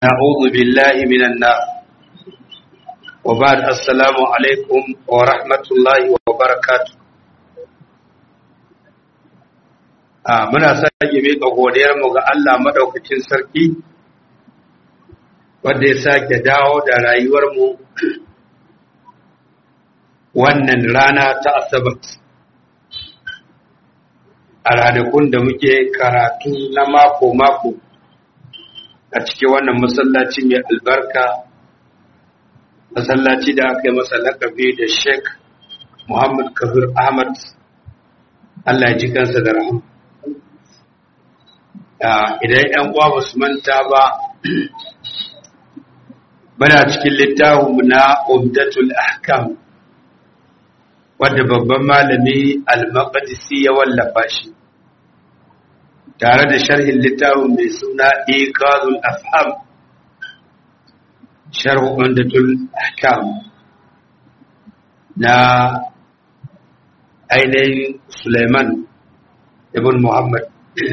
نعوذ بالله من النار وبعد السلام عليكم ورحمة الله وبركاته muna sake miƙa godiyarmu ga Allah maɗaukacin sarki wanda ya sake dawo da rayuwarmu wannan rana ta Asabar a ranakun da muke karatu na mako-mako a cikin wannan masallaci mai albarka, masallaci da aka yi masa lakabi da Sheikh Muhammad Kabir Ahmad, Allah ya ji kansa da rahama. Idan ‘yan uwa ba su manta ba, bana cikin littafinmu na Umdatul Ahkam, wadda babban malami Al-Maqdisi ya wallafa shi. Tare da sharhin littafin mai suna Iqazul Afham, sharh Umdatul Ahkam na ainihin Sulaiman ibn Muhammad.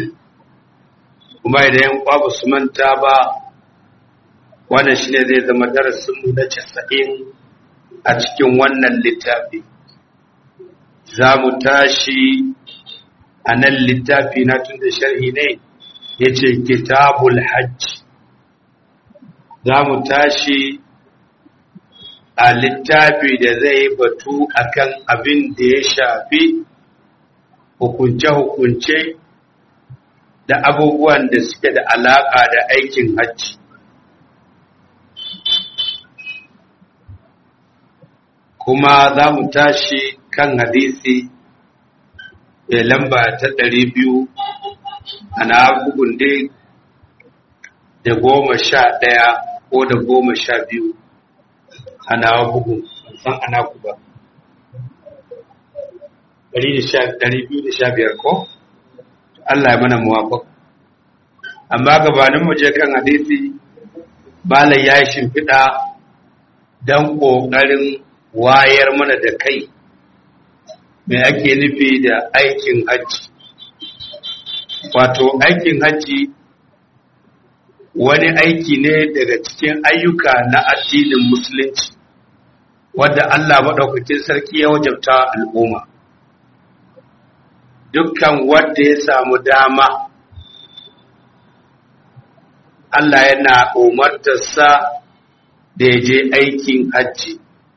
Kuma idan yan kwabu su manta ba, wannan shi ne zai zama darasinmu na 90 a cikin wannan littafi. Za mu tashi a nan littafi na tun da sharhi ne ya ce kitabul hajj. Za mu tashi a littafi da zai batu akan abin da ya shafi hukunce-hukunce da abubuwan da suke da alaƙa da aikin hajji. Kuma za mu tashi kan hadisi da lamba ta 200 ana bugun dai da 11 ko da 12 ana bugun san ana ku ba 215 ko Allah ya mana muwafaq. Amma gabanin mu je kan hadisi balai ya shimfiɗa dan ƙoƙarin wayar mana da kai me ake nufi da aikin hajji. Wato aikin hajji wani aiki ne daga cikin ayyuka na addinin musulunci wadda Allah maɗaukakin sarki ya wajabta al'umma. Dukkan wanda ya samu dama Allah yana umartarsa da ya je aikin hajji,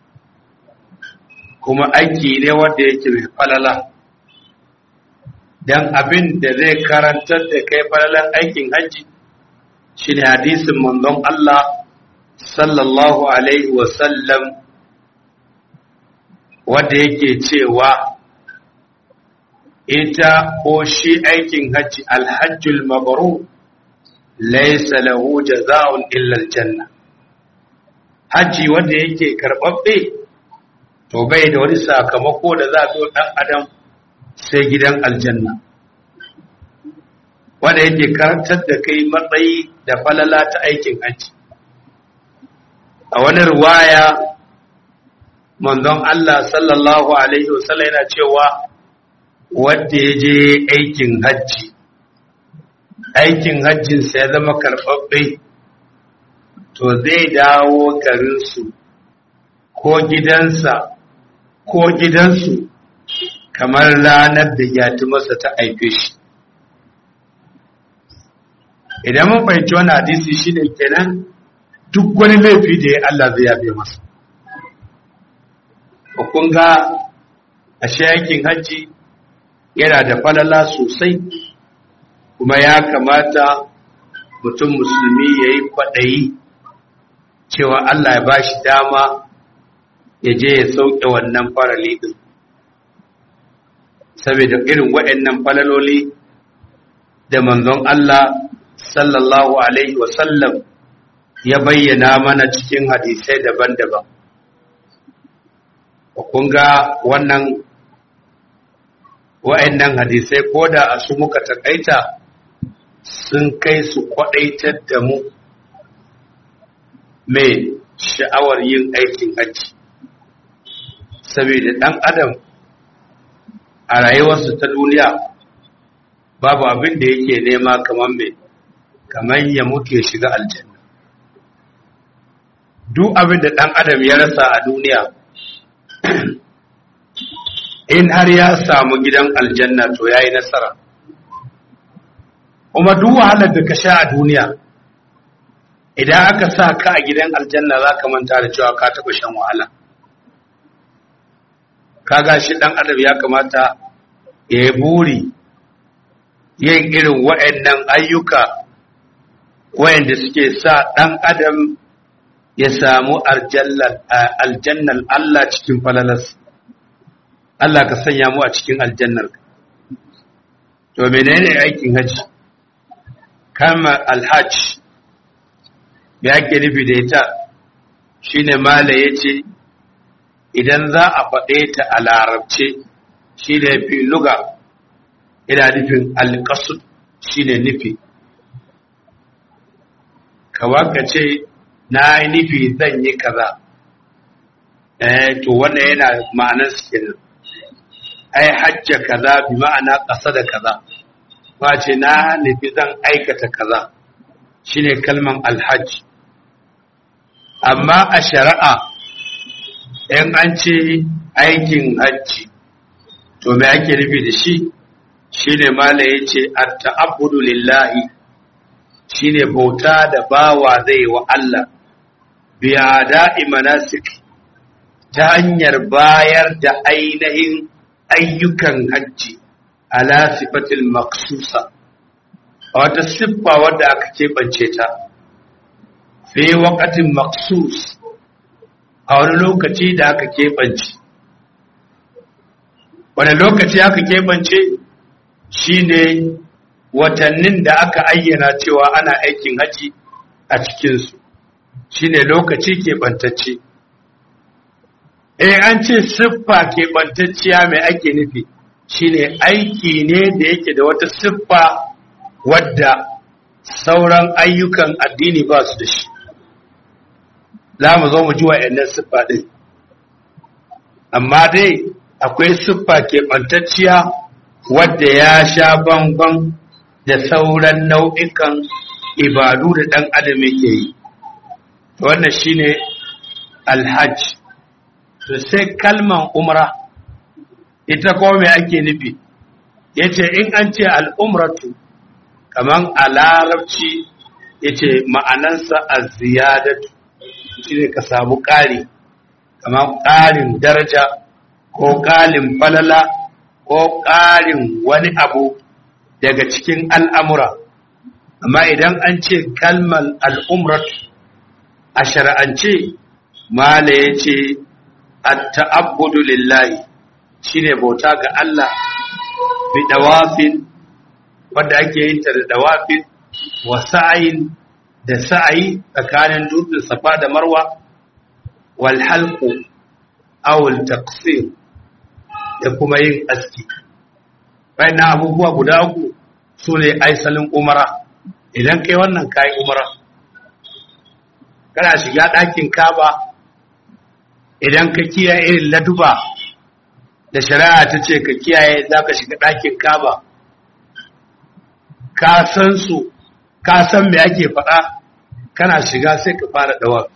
kuma aiki ne wanda yake mai falala. Dan abin da zai karantar da kai falalan aikin hajji shi ne hadisin manzon Allah sallallahu alaihi wasallam wanda yake cewa ita ko shi aikin hajji alhajjul mabrur laysa lahu jazaa'un illa aljanna. Hajji wanda yake karbabbe to bai da wani sakamako da za a zo dan adam sai gidan aljanna, wanda yake karantar da kai matsayi da falala ta aikin hajji. A wani riwaya manzon Allah sallallahu alaihi wasallam yana cewa wanda ya je aikin hajji, aikin hajjinsa ya zama karɓaɓɓe, to zai dawo garinsu ko gidansa ko gidansu kamar ranar da yati masa ta haife shi. Idan mun fahimci wani hadisi shi ne kenan duk wani laifi da ya Allah zai yabe masa. Kun ga ashe aikin hajji yana da falala sosai, kuma ya kamata mutum musulmi ya yi kwaɗayi cewa Allah ya ba shi dama ya je ya sauke wannan farali ɗin. Saboda irin waɗannan falaloli da manzon Allah sallallahu alaihi wasallam ya bayyana mana cikin hadisai daban-daban. Kun ga wa'annan hadisai ko da a su muka takaita sun kai su kwadaitar da mu mai sha'awar yin aikin hajji. Saboda ɗan adam a rayuwarsa ta duniya babu abin da yake nema kamar ya mutu ya shiga aljanna. duk abin da ɗan adam ya rasa a duniya in har ya samu gidan aljanna to ya yi nasara. Kuma duk wahalar da ka sha a duniya idan aka sa ka a gidan aljanna za ka manta da cewa ka taɓa shan wahala. Kaga shi ɗan adam ya kamata ya yi buri yin irin waɗannan ayyuka waɗanda suke sa ɗan adam ya samu aljannar Allah cikin falalas. Allah ka sanya mu a cikin aljannar. To menene aikin haji? Kama alhaj ya ke nufi da ita shine mala yace idan za a faɗe ta a larabce shi da fi luga ina nufin alƙasud shi ne nufi. Kawai ka ce na yi nufi zan yi kaza to wannan yana ma'anar su kenan. Ai hajja kaza bi ma'ana ƙasa da kaza ba ce na nufi zan aikata kaza shine kalman alhajj. Amma a shari'a in an ce aikin hajji to me ake nufi da shi shine mala yace at-ta'abbudu lillahi shine bauta da bawa zai wa Allah bi ada'i manasik ta hanyar bayar da ainihin ayyukan hajji ala sifatil maqsusa a wata siffa wadda aka keɓance ta fi waqatin maqsus a wani lokaci da aka keɓance. Wani lokaci aka keɓance shi ne watannin da aka ayyana cewa ana aikin haji a cikinsu shi ne lokaci keɓantacce. An ce siffa keɓantacciya mai ake nufi shi ne aiki ne da yake da wata siffa wadda sauran ayyukan addini ba su da shi. Za mu zo mu ji wa'annan siffa ɗin. Amma dai akwai siffa keɓantacciya wadda ya sha bamban da sauran nau'ikan ibadu da ɗan adam yake yi. Wannan shi ne alhaj. To sai kalman umra, ita kuma mai ake nufi, ya ce in an ce al'umratu, kamar a larabci ya ce ma'anansa a ziyadatu. Shi ne ka samu ƙari kamar ƙarin daraja ko ƙarin falala ko ƙarin wani abu daga cikin al'amura. Amma idan an ce kalmar al'umrat a shara'ance mala ya ce at-ta'abbudu lillahi shi ne bauta ga Allah bi dawafin wadda ake yin ta da dawafin wa sa'ayin da sa'ayi tsakanin dutsen safa da marwa wal halqu aw al taqsir da kuma yin aski. Bayan abubuwa guda uku sune aisalin umara. Idan kai wannan kai umara, kana shiga ɗakin Kaaba idan ka kiyaye irin laduba da shari'a ta ce ka kiyaye zaka shiga ɗakin Kaaba ka san su ka san me ake faɗa kana shiga sai ka fara dawafi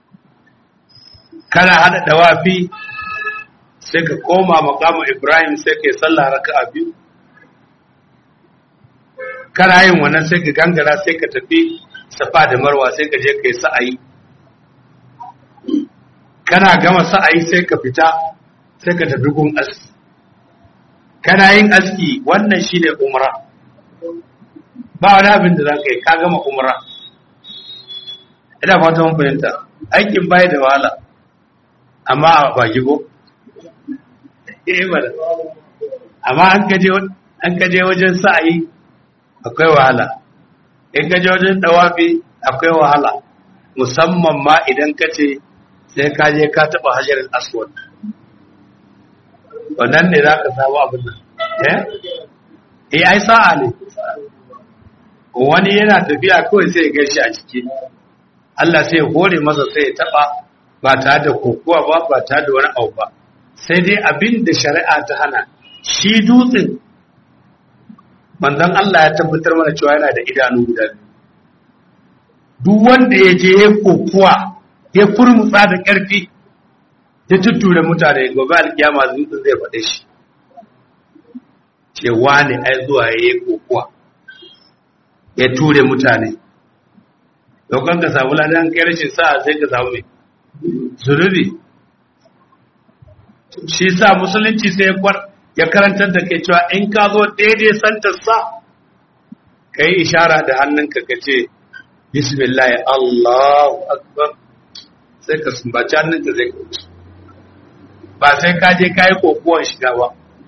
kana hada dawafi sai ka koma maqamu Ibrahim sai ka yi sallah raka'a biyu kana yin wannan sai ka gangara sai ka tafi Safa da Marwa sai ka je ka yi sa'ayi kana gama sa'ayi sai ka fita sai ka tafi gun aski kana yin aski wannan shine umra. Ba wani abin da za ka yi ka gama umra. Ina fata mun fahimta aikin bai da wahala amma ba gigo bada amma an kaje wajen sa'ayi akwai wahala, in kaje wajen dawafi akwai wahala, musamman ma idan ka ce sai ka je ka taba hajarul aswad wannan ne za ka samu abin nan ai sa'a ne. Wani yana tafiya kawai sai ya gaishe a ciki Allah sai ya hore masa sai ya taba ba tare da kokuwa ba tare da wani abu ba. Sai dai abin da shari'a ta hana shi dutsen manzon Allah ya tabbatar mana cewa yana da idanu guda biyu. Duk wanda ya je ya kokuwa ya furmutsa da ƙarfi ya tutture mutane gobe alkiyama zuwa zai faɗe shi cewa ne ai zuwa ya yi kokuwa ya ture mutane daukan ka samu ladan kai rashin sa'a sai ka samu mai zunubi shi sa musulunci sai ya karantar da kai cewa in ka zo daidai santar sa ka yi ishara da hannunka ka ce bismillah Allahu akbar sai ka sumbaci hannunka zai ka wuce ba sai ka je ka yi kokuwan shiga ba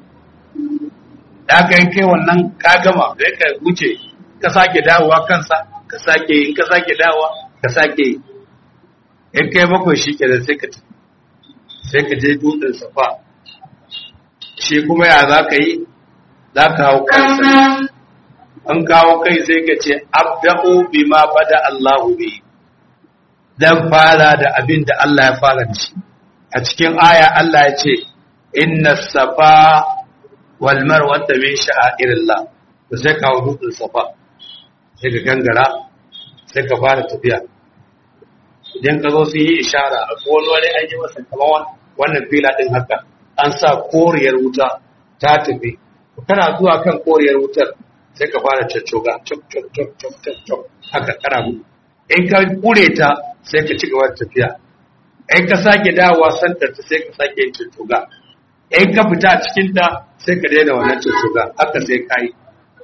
da ka yi kai wannan ka gama sai ka wuce ka sake dawowa kansa ka sake in ka sake dawowa ka sake in kai bakwai shi kenan sai ka je dutsen safa shi kuma ya za ka yi za ka hau kansa an kawo kai sai ka ce abda'u bima bada Allahu bi dan fara da abin da Allah ya fara da shi a cikin aya Allah ya ce inna safa wal marwa min sha'airillah to sai ka hau dutsen safa sai ka gangara sai ka fara tafiya idan ka zo sun yi ishara a kowane wani an yi masa kamar wannan fila din haka an sa koriyar wuta ta tafi kana zuwa kan koriyar wutar sai ka fara caccoga cok cok cok cok cok cok haka kana gudu in ka kure ta sai ka ci gaba da tafiya in ka sake dawowa santar ta sai ka sake yin caccoga in ka fita a cikin ta sai ka daina wannan caccoga haka sai ka yi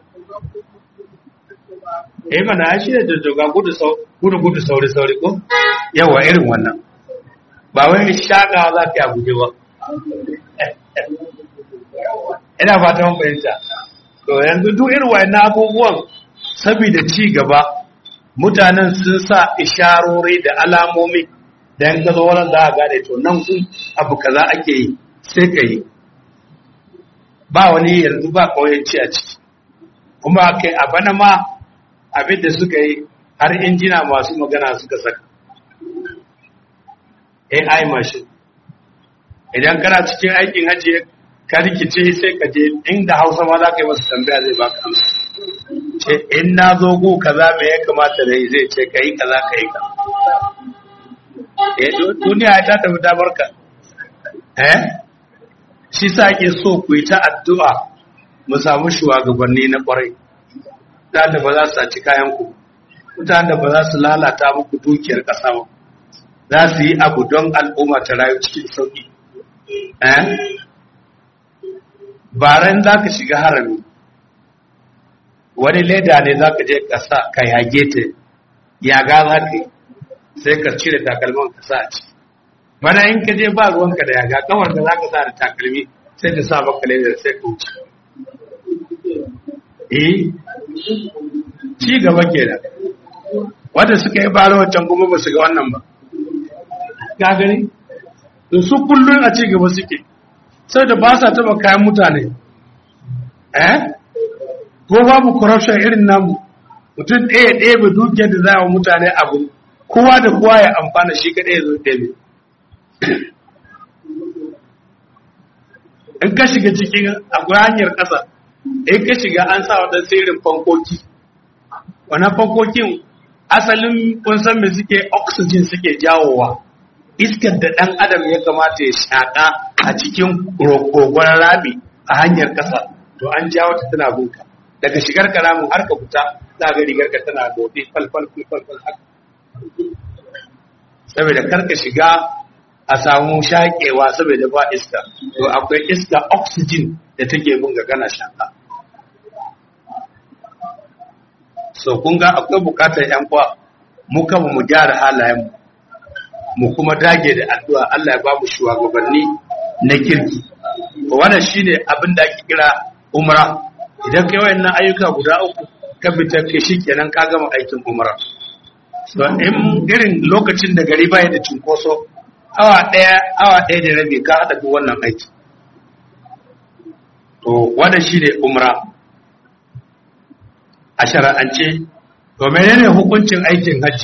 mana ya shi da caccoga gudu sauri ko yawa irin wannan ba wai shaka za ka yi a guje ba ina fata mun fahimta to yanzu duk irin wayannan abubuwan saboda ci gaba mutanen sun sa isharori da alamomi dan ka zo wannan za a gane to nan kun abu kaza ake yi sai ka yi ba wani yanzu ba kauyanci a ciki kuma kai a bana ma abin da suka yi har injina masu magana suka saka AI machine idan kana cikin aikin hajji ka rikice sai ka je inda Hausa ma za ka yi masa tambaya zai baka amsa ce in na zo go kaza me ya kamata da yi zai ce kai kaza kai ka duniya ta tafi ta barka shi sa ake so ku yi ta addu'a mu samu shugabanni na kwarai da ba za su saci kayan ku mutanen da ba za su lalata muku dukiyar ƙasa ba za su yi abu don al'umma ta rayu cikin sauƙi baran za ka shiga harami wani leda ne za ka je ƙasa ka yage ta yaga za ka yi sai ka cire takalman ka sa a ciki bana in ka je ba ruwanka da yaga kawar da za ka sa da takalmi sai ka sa maka leda sai ka wuce ci gaba kenan wanda suka yi bara wancan kuma ba su ga wannan ba ka gani to su kullun a ci gaba suke sai da ba sa taba kayan mutane ko babu corruption irin namu mutum ɗaya ba dukiyar da za a mutane abu kowa da kowa ya amfana shi kaɗai ya zo ɗaya in ka shiga cikin akwai hanyar ƙasa in ka shiga an sa waɗansu sirrin fankoki wannan fankokin asalin kun san me suke oxygen suke jawowa iskar da ɗan adam ya kamata ya shaƙa a cikin kogon rami a hanyar ƙasa to an jawo ta tana bunka daga shigar karamin har ka fita za ga rigar ka tana gobe falfal haka saboda karka shiga a samu shaƙewa saboda ba iska to akwai iska oxygen da take bunga kana shaƙa so kun ga akwai bukatar yan kwa mu kama mu gyara halayenmu mu kuma dage da addu'a Allah ya ba mu shugabanni na kirki wannan shine abin da ake kira umra idan kai wayannan ayyuka guda uku ka fita ke shikenan ka gama aikin umra so in irin lokacin da gari baya da cinkoso awa ɗaya da rabi ka hada duk wannan aiki to wannan shine umra a shara'ance to menene hukuncin aikin haji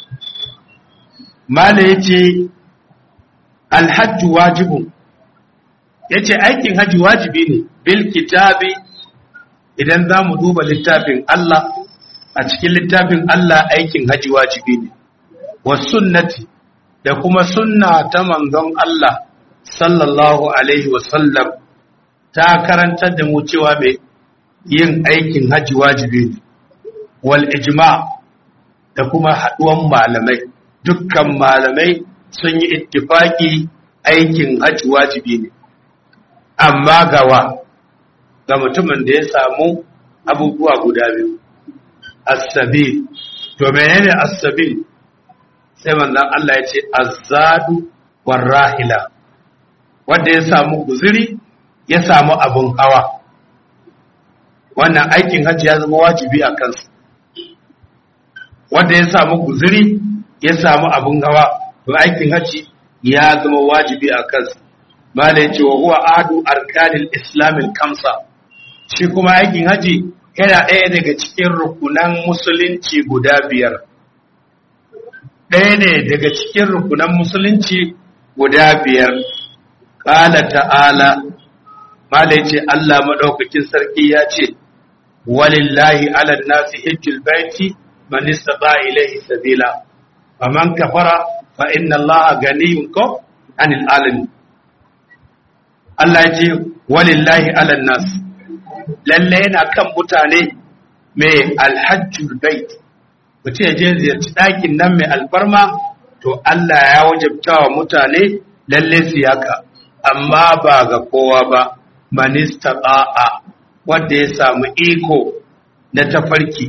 mala yace alhajju wajibun yace aikin haji wajibi ne bil kitabi idan zamu duba littafin Allah a cikin littafin Allah aikin haji wajibi ne was sunnati da kuma sunna ta manzon Allah sallallahu alaihi wasallam ta karantar da mu cewa mai yin aikin haji wajibi ne, wal ijma da kuma haduwan malamai, dukkan malamai sun yi ittifaki aikin haji wajibi ne, amma gawa ga mutumin da ya samu abubuwa guda biyu, as-sabil. To menene as-sabil? Sai manzon Allah ya ce az-zadu war-rahila, wanda ya samu guzuri ya samu abun hawa, wannan aikin hajji ya zama wajibi a kansa. Wanda ya samu guzuri ya samu abun hawa, to aikin hajji ya zama wajibi a kansa. Mala ya ce wa huwa ahadu arkanil islamil kamsa, shi kuma aikin hajji yana ɗaya daga cikin rukunan musulunci guda biyar. Ɗaya ne daga cikin rukunan musulunci guda biyar. Ƙala ta'ala, Mala ya ce Allah maɗaukakin sarki ya ce, walillahi ala nasi hijjul baiti man istata ilayhi sabila, faman kafara fa inna Allaha ganiyyun anil alamin. Allah ya ce walillahi ala nasi, lalle yana kan mutane mai alhajjul bait, mutum ya je ziyarci ɗakin nan mai alfarma, to Allah ya wajabta wa mutane lalle su yaka, amma ba ga kowa ba, manista ba'a, wanda ya samu iko na tafarki,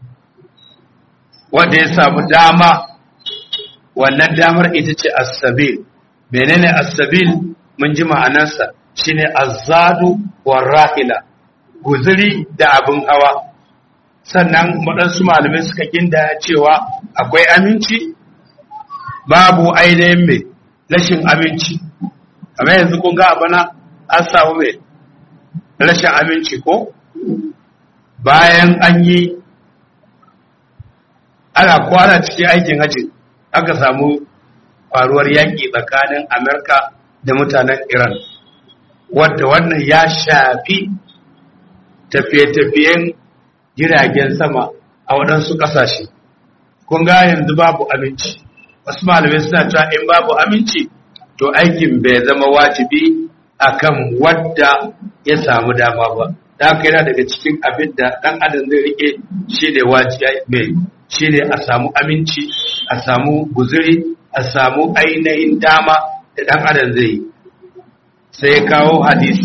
wanda ya samu dama, wannan damar ita ce as-sabil. Menene as-sabil? Mun ji ma'anarsa shine az-zadu war-rahila, guzuri da abin hawa. Sannan waɗansu malamai suka ginda cewa akwai aminci, babu ainihin mai rashin aminci. Kamar yanzu kun ga abana an samu mai rashin aminci ko? Bayan an yi ana kwana cikin aikin hajji aka samu faruwar yaƙi tsakanin Amerika da mutanen Iran, wadda wannan ya shafi tafiye-tafiyen jiragen sama a waɗansu ƙasashe. Kun ga yanzu babu aminci, wasu malamai suna cewa in babu aminci to aikin bai zama wajibi akan wadda ya samu dama ba. Da haka yana daga cikin abin da ɗan adam zai rike shi ne wajibi, shi ne a samu aminci, a samu guzuri, a samu ainihin dama da ɗan adam zai yi. Sai kawo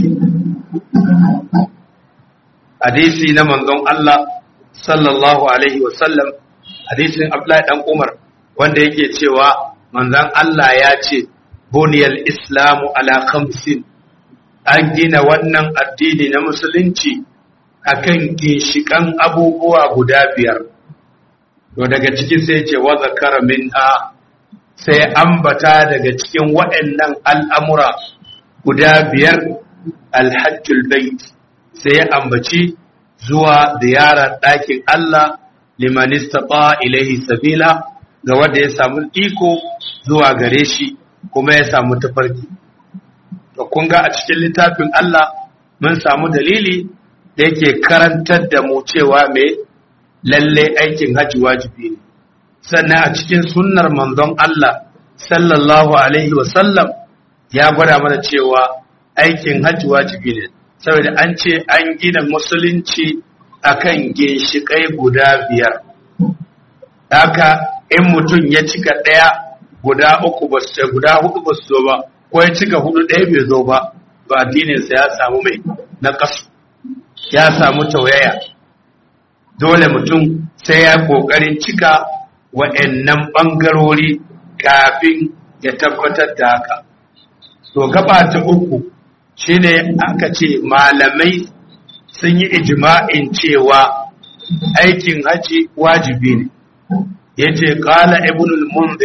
hadisi na manzon Allah sallallahu alaihi wasallam, hadisin Abdullahi dan Umar, wanda yake cewa manzon Allah ya ce buniyal islamu ala khamsin, an gina wannan addini na musulunci akan ginshikan abubuwa guda biyar. To daga cikin sai ce wa zakara minha, sai ambata daga cikin waɗannan al'amura guda biyar alhajjul bait, sai ya ambaci zuwa ziyarar ɗakin Allah liman istata ilaihi sabila, ga wanda ya samu iko zuwa gare shi kuma ya samu tafarki. To kun ga a cikin littafin Allah mun samu dalili da yake karantar da mu cewa me lalle aikin haji wajibi ne. Sannan a cikin sunnar manzon Allah sallallahu alaihi wasallam ya gwada mana cewa aikin haji wajibi ne, saboda an ce an gina musulunci akan ginshiƙai guda biyar. Haka in mutum ya cika ɗaya, guda uku ba su guda hudu ba su zo ba, ko ya cika hudu ɗaya bai zo ba, ba addininsa ya samu mai na kasu, ya samu tauyaya. Dole mutum sai ya ƙoƙarin cika wa'annan ɓangarori kafin ya tabbatar da haka. To gaba ta uku shine aka ce malamai sun yi ijma'in cewa aikin haji wajibi ne. Yace qala ibnul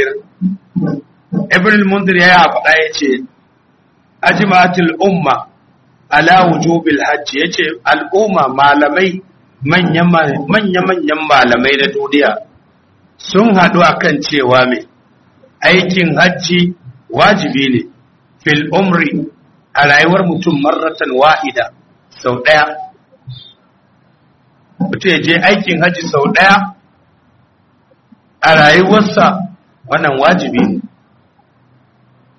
munzir ya faɗa yace ajma'atul umma ala wujubil hajji, yace al'umma malamai manyan malamai na duniya sun haɗu akan cewa mai aikin hajji wajibi ne fil umri, a rayuwar mutum marratan wahida, sau ɗaya. Mutum ya je aikin hajji sau ɗaya a rayuwarsa, wannan wajibi ne.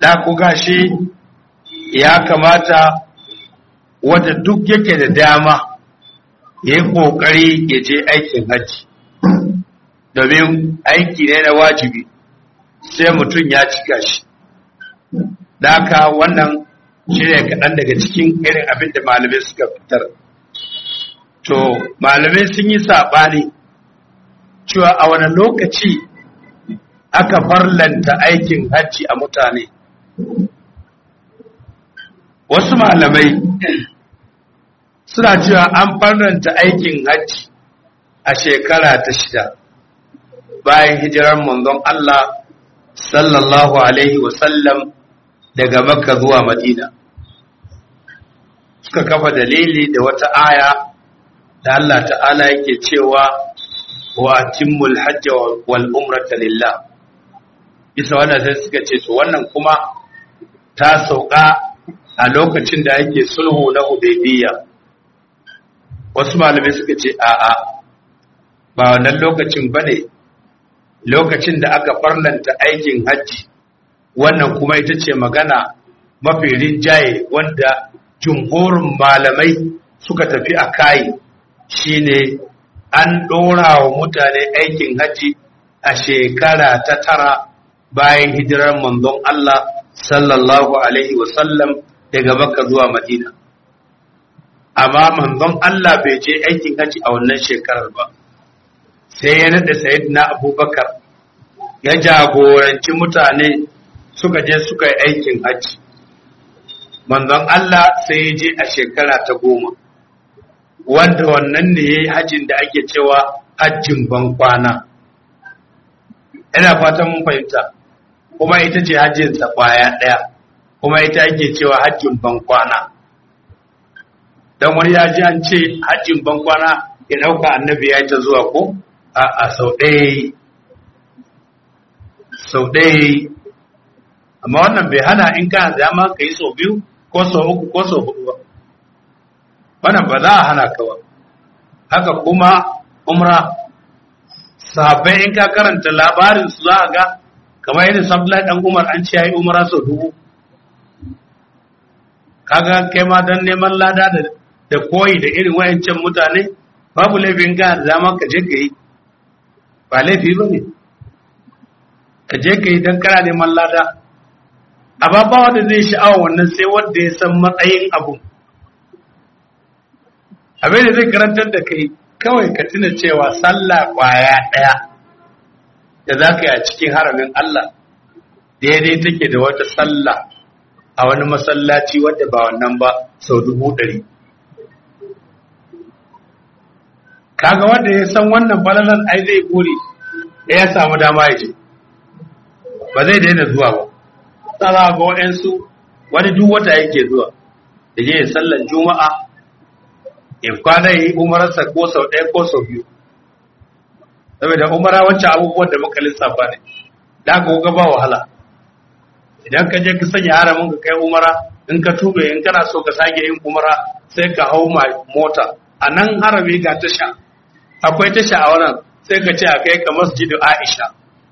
da ku gashi ya kamata wanda duk yake da dama ya yi ƙoƙari ya je aikin hajji domin aiki ne na wajibi sai mutum ya cika shi. Da haka wannan shi ne kaɗan daga cikin irin abin da malamai suka fitar. To, malamai sun yi saɓani cewa a wani lokaci aka farlanta aikin hajji a mutane. Wasu malamai suna cewa an farlanta aikin hajji a shekara ta 6 bayan hijirar manzon Allah sallallahu alaihi wasallam daga Makka zuwa Madina. Suka kafa dalili da wata aya da Allah ta'ala yake cewa wa atimmul hajj wal umrata lillah. Bisa wannan sai suka ce to wannan kuma ta sauka a lokacin da ake sulhu na Hudaybiyya. Wasu malamai suka ce a'a ba wannan lokacin bane, lokacin da aka farlanta aikin hajji. Wannan kuma ita ce magana mafi rinjaye wanda jumhurin malamai suka tafi a kai, shine an ɗora wa mutane aikin hajji a shekara ta 9 bayan hijirar manzon Allah sallallahu alaihi wasallam daga Makka zuwa Madina. Amma manzon Allah bai je aikin hajji a wannan shekarar ba, sai ya nada Sayyidina Abubakar ya jagoranci mutane suka je suka yi aikin hajji. Manzon Allah sai ya je a shekara ta 10, wanda wannan ne ya yi hajjin da ake cewa hajjin bankwana. Ina fatan mun fahimta, kuma ita ce hajjinsa kwaya ɗaya, kuma ita ake cewa hajjin bankwana. Don wani ya ji an ce hajjin bankwana ya ɗauka annabi ya ta zuwa ko a sau ɗaya. Amma wannan bai hana in kana dama ka yi sau 2 ko sau 3 ko sau 4 ba. Wannan ba za a hana ka ba. Haka kuma umra, sahabbai in ka karanta labarin su za a ga kamar yadda Abdullahi dan Umar an ce yayi umra sau 1000. Kaga kai ma dan neman lada da koyi da irin wayancan mutane babu laifin ka da dama ka je ka yi, ba laifi ba ne ka je ka yi don kana neman lada. Amma ba wanda zai sha'awa wannan sai wanda ya san matsayin abu. Abin da zai karantar da kai kawai ka tuna cewa sallah kwaya ɗaya da za ka yi a cikin haramin Allah daidai take da wata sallah a wani masallaci wadda ba wannan ba sau 100,000. Kaga wanda ya san wannan falalan ai zai buri da ya samu dama ya je, ba zai daina zuwa ba. Tsara ga waɗansu wani duk wata yake zuwa da je ya sallan juma'a ya kwana ya yi umararsa ko sau 1 ko sau 2. Saboda umara wancan abubuwan da muka lissafa ne, da ka ba wahala. Idan ka je ka sanya haramin ka kai umara, in ka tube in kana so ka sake yin umara sai ka hau mota a nan harami ga tasha, akwai tasha a wannan sai ka ce a kai ka masjidu Aisha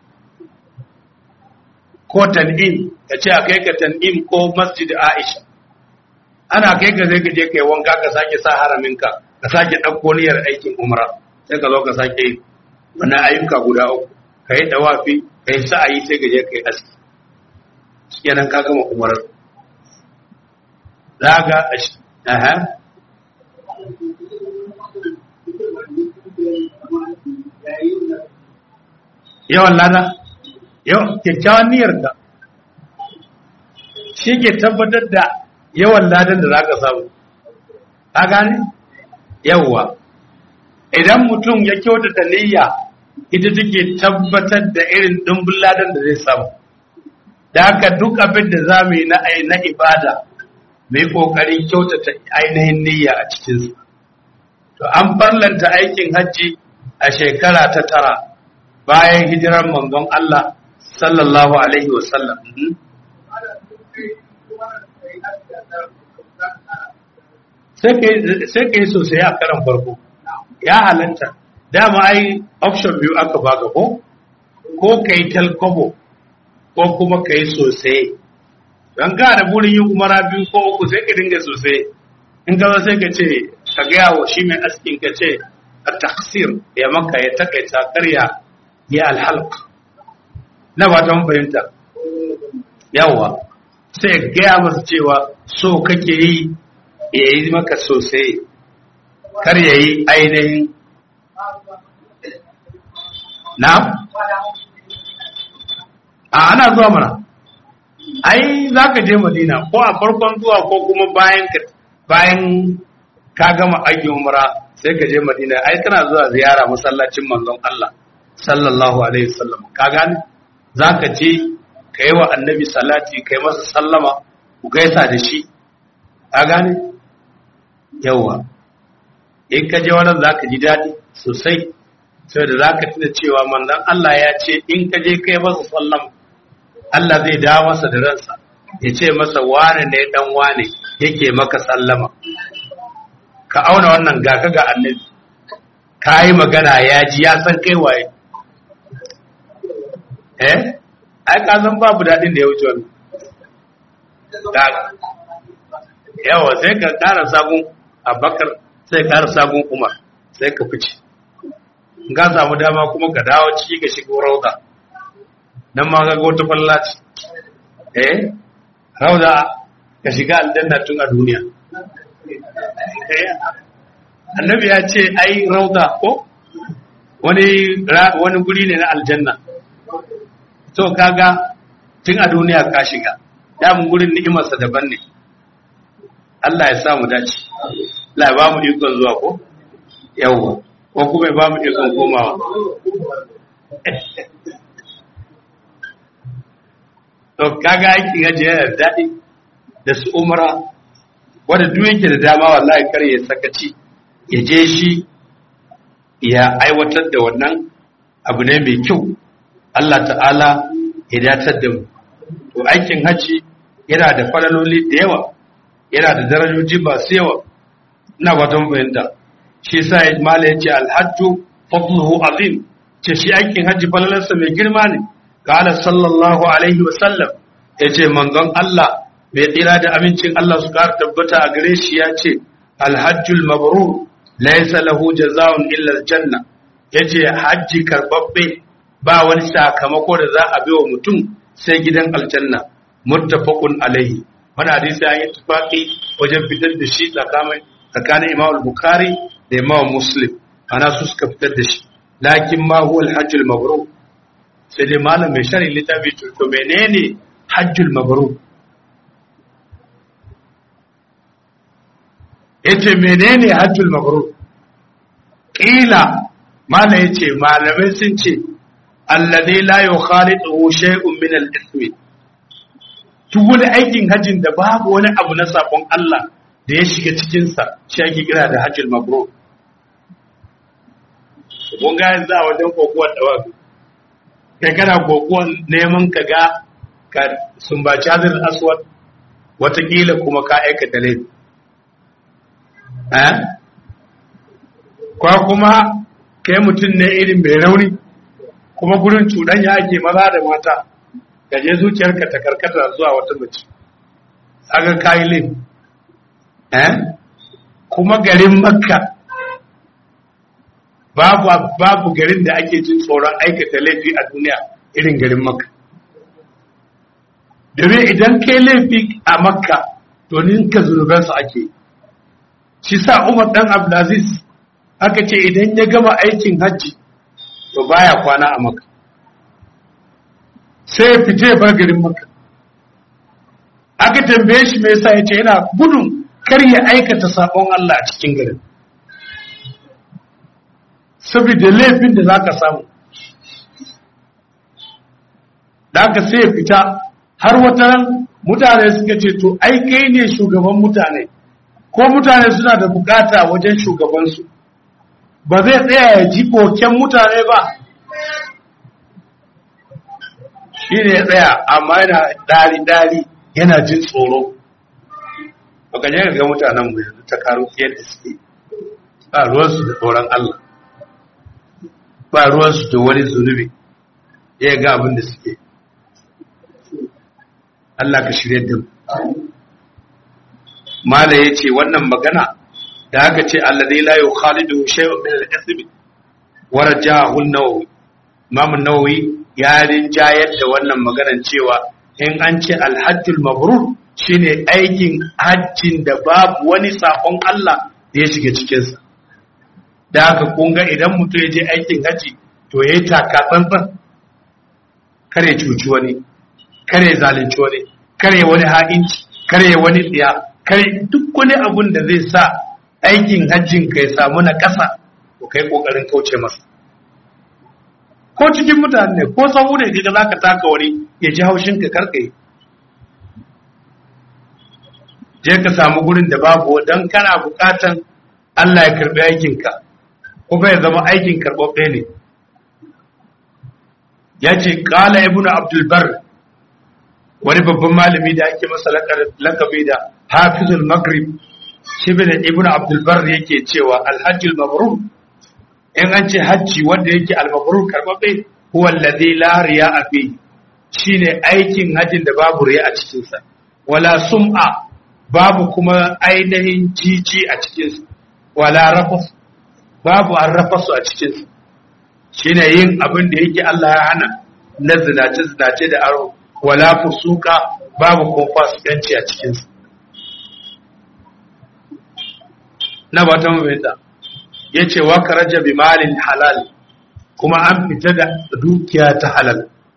ko Tan'im, ka ce a kai ka Tan'im ko masjidu Aisha. Ana kai ka zai ka je kai wanka ka sake sa haramin ka sake ɗauko niyyar aikin umra, sai ka zo ka sake yi wannan ayyuka guda 3, ka yi dawafi, ka yi sa'ayi, sai ka je ka yi aski. Kenan ka gama umarar. Za ga yawan lada, kyakkyawan niyyarka shi ke tabbatar da yawan ladan da za ka samu. Ka gane? Yawwa. Idan mutum ya kyautata niyya, ita take tabbatar da irin ɗumbin ladan da zai samu. Da haka duk abin da za mu yi na ibada, mai ƙoƙarin kyautata ainihin niyya a cikinsu. To, an farlanta aikin hajji a shekara ta 9 bayan hijirar manzon Allah sallallahu alaihi wasallam. Sai ka yi sosai a karan farko, ya halatta. Dama ai option 2 aka baka ko ka yi talkobo ko kuma ka yi sosai. don ka da burin yin umara 2 ko 3 sai ka dinga sosai in ka zo sai ka ce ka gaya wa shi mai askin ka ce a taksir ya maka ya takaita karya ya alhalq na ba ta fahimta yawa sai gaya masa cewa so kake yi ya yi maka sosai kar ya yi ainihin na a ana zuwa mana ai za ka je madina ko a farkon zuwa ko kuma bayan ka gama aikin umra sai ka je madina ai kana zuwa ziyara masallacin manzon Allah sallallahu alaihi wasallam ka gane za ka je ka yi wa annabi salati kai masa sallama ku gaisa da shi ka gane yawa in ka je wannan za ka ji daɗi sosai saboda za ka tuna cewa manzon Allah ya ce in ka je kai masa sallama Allah zai dawo masa da ransa ya ce masa wane ne dan wane yake maka sallama ka auna wannan gaka ga annabi ka yi magana ya ji ya san kai waye ai ka san babu daɗin da ya wuce wannan yawa sai ka ƙara sabon Abubakar sai ƙara sabon Umar sai ka fice in ka samu dama kuma ka dawo ciki ka shigo rauda nan ma ga wata fallaci rauda ka shiga aljanna tun a duniya annabi ya ce ai rauda ko wani guri ne na aljanna to kaga tun a duniya ka shiga damun gurin ni'imarsa daban ne Allah ya samu dace Allah ya ba mu ikon zuwa ko yawwa ko kuma ya ba mu ikon komawa to kaga aikin hajji yana da daɗi da su umara wanda duk yake da dama wallahi kar ya sakaci ya je shi ya aiwatar da wannan abu ne mai kyau Allah ta'ala ya datar da mu to aikin hajji yana da falaloli da yawa yana da darajoji masu yawa ina ba don fahimta shi sa mala ya ce alhajju fadluhu azim ce shi aikin hajji falalarsa mai girma ne qala sallallahu alaihi wa sallam yace manzon Allah mai tsira da amincin Allah su ƙara tabbata a gare shi ya ce alhajjul mabrur laysa lahu jazaa'un illa aljanna yace hajji karbabbe ba wani sakamako da za a bi wa mutum sai gidan aljanna muttafaqun alaihi wannan hadisi ya yi tufaqi wajen fitar da shi tsakanin Imam al-Bukhari da Imam Muslim ana su suka fitar da shi lakin ma huwa al-hajjul mabrur sai dai malam mai shari'a littafi to menene hajjul mabrur yace menene hajjul mabrur kila malam yace malamai sun ce alladhi la yukhalitu shay'un min al-ithmi duk wani aikin hajjin da babu wani abu na sabon Allah da ya shiga cikin sa shi ake kira da hajjul mabrur kun ga yanzu a wajen kokowar dawabi kai kana kokowar neman ka ga ka sumbaci hadar aswad watakila kuma ka aikata laifi ko kuma kai mutum ne irin mai rauni kuma gurin cuɗanya ake maza da mata ka je zuciyarka ta karkata zuwa wata mace aga kayi laifi kuma garin makka babu garin da ake jin tsoron aikata laifi a duniya irin garin makka domin idan kai laifi a makka to ninka zunubansu ake shi sa umar dan abdulaziz aka ce idan ya gama aikin hajji to baya kwana a makka sai ya fita ya bar garin makka aka tambaye shi me yasa yace yana gudun kar ya aikata sabon Allah a cikin garin saboda laifin da zaka samu da aka sai ya fita har wata mutane suka ce to ai kai ne shugaban mutane ko mutane suna da bukata wajen shugabansu ba zai tsaya ya ji koken mutane ba shi ne ya tsaya amma yana dari yana jin tsoro baka je ga mutanen mu yanzu ta karo yadda suke ba ruwansu da tsoron Allah ba ruwansu da wani zunubi ya ga abin da suke Allah ka shirye da mu mala yace wannan magana da aka ce alladhi la yukhalidu shay'un min al-ism wa rajahu an-Nawawi Imam an-Nawawi ya rinjayar da wannan maganar cewa in an ce al-hajjul mabrur shine aikin hajjin da babu wani sakon Allah da ya shiga cikin sa da haka kun ga idan mutum ya je aikin haji to yayi taka tsantsan kare cuci wani kare zalunci wani kare wani ha'inci kare wani tsiya kare duk wani abun da zai sa aikin hajjin kai samu na ƙasa ko kai kokarin kauce masa ko cikin mutane ko sahu ne kaga zaka taka wani ya ji haushin ka karkai je ka samu gurin da babu dan kana bukatan Allah ya karbi aikin ka ko bai zama aikin karbabbe ne yace qala ibnu abdul bar wani babban malami da ake masa lakabi da hafizul maghrib shi bin ibnu abdul bar yake cewa al-hajjul mabrur in an ce hajji wanda yake al-mabrur karbabbe huwa alladhi la riya'a fi shine aikin hajjin da babu riya a cikin sa wala sum'a babu kuma ainihin cici a cikin sa wala rafas babu arrafasu a cikin sa shine yin abin da yake Allah ya hana na zinace da aro wala fusuka babu kuma fasikanci a cikin sa na ba ta mabita ya ce wa karaja bi malin halal kuma an fita da dukiya ta halal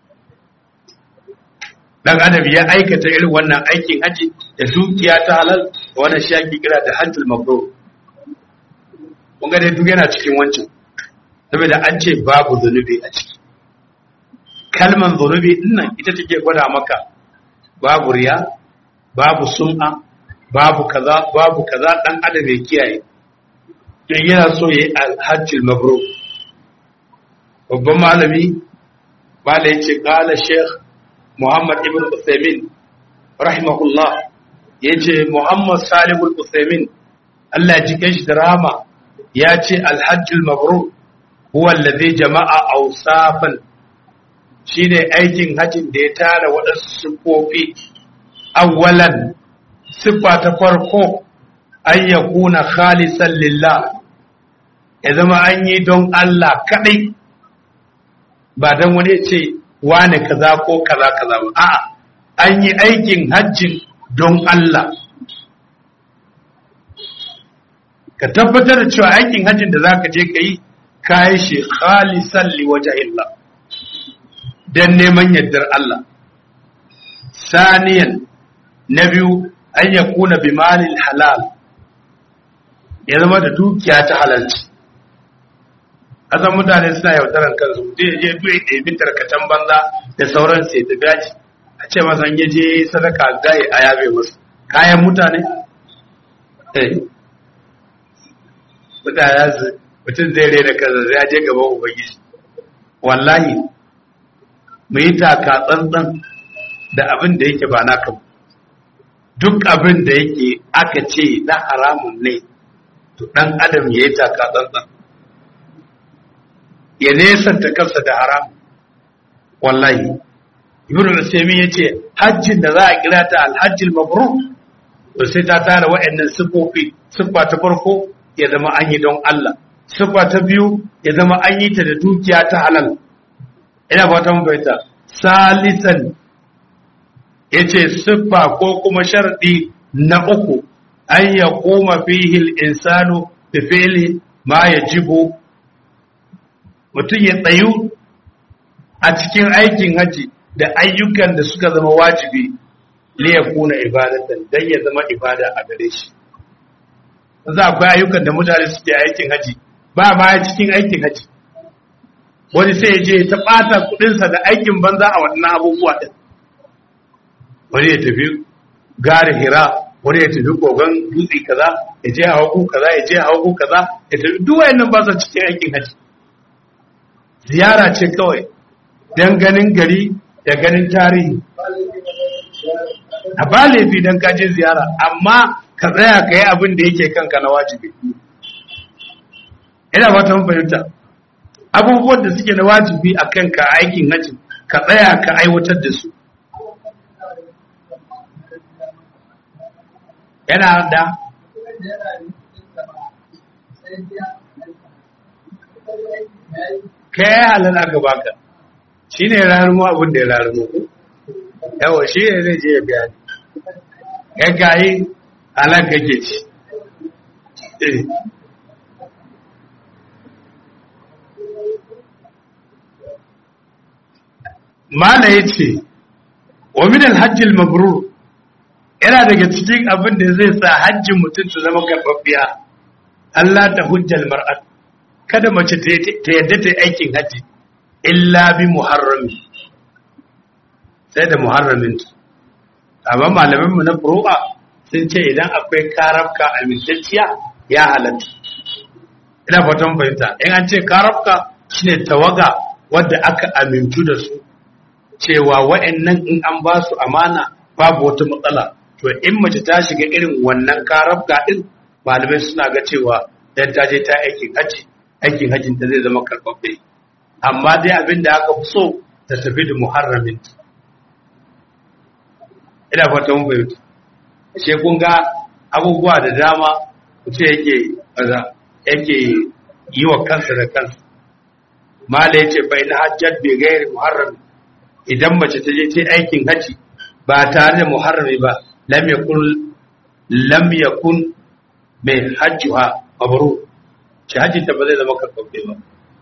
dan adam ya aikata irin wannan aikin haji da dukiya ta halal wannan shi ake kira da hajjul mabrur kun ga dai duk yana cikin wancan saboda an ce babu zunubi a ciki kalman zunubi dinnan ita take gwada maka babu riya babu sum'a babu kaza dan adam ya kiyaye don yana so yayi al-hajjul mabrur babban malami bala yace qala sheikh muhammad ibn usaymin rahimahullah yace muhammad salih al-usaymin Allah ji kai shi da rahama yace al-hajjul mabrur huwa alladhi jama'a awsafan shine aikin hajjin da ya tara wadansu sifofi awwalan siffa ta farko an yakuna khalisan lillah ya zama an yi don Allah kadai ba don wani ya ce wane kaza ko kaza ba a'a an yi aikin hajjin don Allah ka tabbatar da cewa aikin hajjin da zaka je kai kai shi khalisan liwajhillah dan neman yardar Allah saniyan na biyu an yakuna bi malil halal ya zama da dukiya ta halalci azan mutane suna yaudaran kansu mutum ya je duwe ɗabi tarkacen banza da sauran sai ta gaji a ce masan ya je sadaka gaye a yabe masu kayan mutane mutum zai rena kansa zai je gaban ubangiji wallahi mu yi taka tsantsan da abin da yake ba naka duk abin da yake aka ce na haramun ne to dan adam ya yi taka tsantsan ya nesanta kansa da haram wallahi ibnu al-Usaymin yace hajjin da za a kira ta al-hajjul mabrur to sai ta tara waɗannan sifofi sifa ta farko ya zama an yi don Allah sifa ta biyu ya zama an yi ta da dukiya ta halal ina fata mun bayyana salisan yace sifa ko kuma sharadi na uku an yaquma fihi al-insanu bi fi'li ma yajibu mutum ya tsayu a cikin aikin haji da ayyukan da suka zama wajibi li yakuna ibadatan dan ya zama ibada a gare shi za akwai ayyukan da mutane suke aikin haji ba ma cikin aikin haji wani sai ya je ta bata kudinsa da aikin banza a wannan abubuwa din wani ya tafi gari hira wani ya tafi kogon dutse kaza ya je hagu kaza ya je hagu kaza ya tafi duk wayannan ba su cikin aikin haji ziyara ce kawai don ganin gari da ganin tarihi a ba laifi don kaje ziyara amma ka tsaya ka yi abin da yake kanka na wajibi ina ba ta fahimta abubuwan da suke na wajibi a kanka aikin hajji ka tsaya ka aiwatar da su yana da kai halin aka baka shi ne rarumu abin da ya rarumu yawa shi ne zai je ya biya ne ya gayi halin kake ci Mala ya ce, wa min alhajjil mabrur yana daga cikin abin da zai sa hajjin mutum su zama karɓaɓɓiya, Allah ta hujjal mar'at, kada mace ta yadda ta yi aikin hajji, illa bi muharrami, sai da muharraminta. Amma malaminmu na furu'a sun ce idan akwai karafka amintacciya ya halatta. Ina fatan fahimta, in an ce karafka shine tawaga wadda aka amintu da su. Cewa wa'annan in an ba su amana babu wata matsala to in mace ta shiga irin wannan karabga din malamai suna ga cewa dan ta je ta aikin hajjin ta zai zama karɓaɓɓe amma dai abin da aka fi so ta tafi da muharramin ina fata mun bayyana she kun ga abubuwa da dama mutum yake yi wa kansa da kansa mala yace fa in hajjat bi ghairi muharram idan mace ta je ta aikin haji ba tare da muharrami ba lam yakun mai hajjuha mabru shi hajji ta ba zai zama karɓaɓɓe ba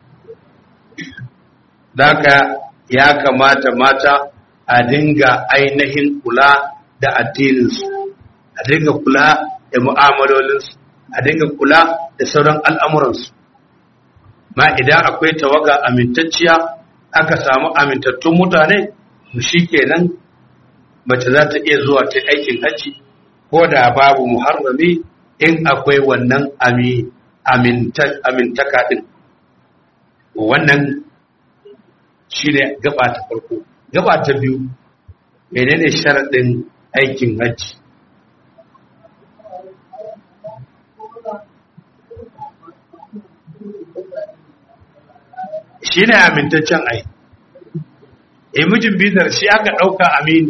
daka ya kamata mata a dinga ainihin kula da addininsu a dinga kula da mu'amalolinsu a dinga kula da sauran al'amuransu ma idan akwai tawaga amintacciya aka samu amintattun mutane shi kenan mace za ta iya zuwa ta aikin haji ko da babu muharrami in akwai wannan amintaka din wannan shi ne gaba ta farko gaba ta biyu menene sharaɗin aikin haji shi ne amintaccen ai mijin bizar shi aka ɗauka amini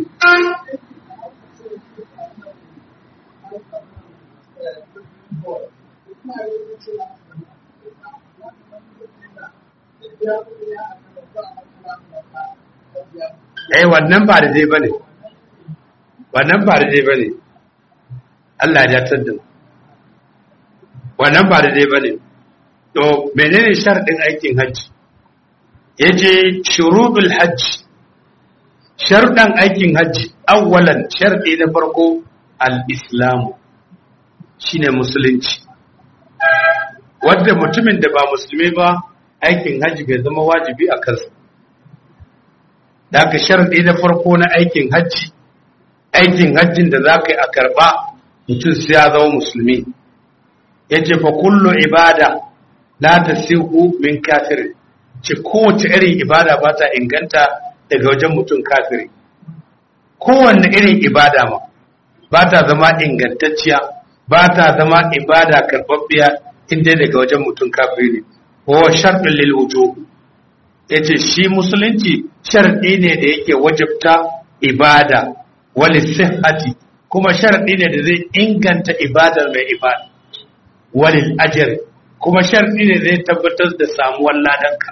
wannan ba da zai bane wannan ba da zai bane Allah ya tsada wannan ba da zai bane to menene sharadin aikin hajji yace shurudul hajj sharudan aikin hajji awwalan sharadi na farko al-islam shine musulunci wanda mutumin da ba musulmi ba aikin hajji bai zama wajibi a kansa da aka sharadi na farko na aikin hajjin da za ka yi a karba mutum sai ya zama musulmi yace fa kullu ibada la tasihu min kafirin ce kowace irin ibada ba ta inganta daga wajen mutum kafiri kowanne irin ibada ma ba ta zama ingantacciya ba ta zama ibada karɓaɓɓiya inda daga wajen mutum kafiri ne ko sharɗin lil wujub yace shi musulunci sharɗi ne da yake wajibta ibada wal sihhati kuma sharɗi ne da zai inganta ibadar mai ibada walil ajr kuma sharɗi ne zai tabbatar da samuwar ladanka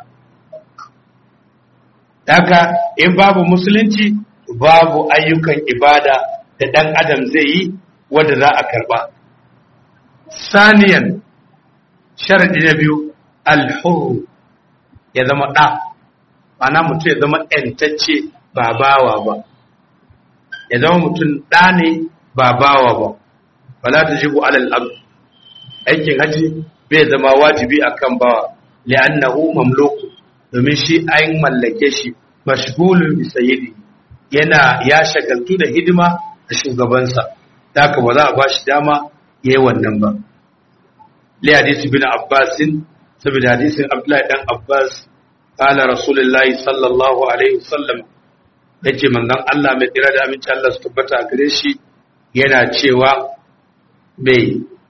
daga in babu musulunci babu ayyukan ibada da ɗan adam zai yi wanda za a karba saniyan sharadi na biyu alhurru ya zama ɗa ana mutum ya zama ‘yantacce ba bawa ba ya zama mutum ɗa ne ba bawa ba ba za ta jibu alal abu aikin haji bai zama wajibi akan bawa li'annahu mamluku domin shi an mallake shi mashgulun bi sayyidi ya shagaltu da hidima da shugabansa haka ba za a ba shi dama yayi wannan ba li hadisi bin Abbas saboda hadisin Abdullahi dan Abbas qala rasulullahi sallallahu alaihi wasallam yace manzon Allah mai tsira da aminci Allah su tabbata gare shi yana cewa bai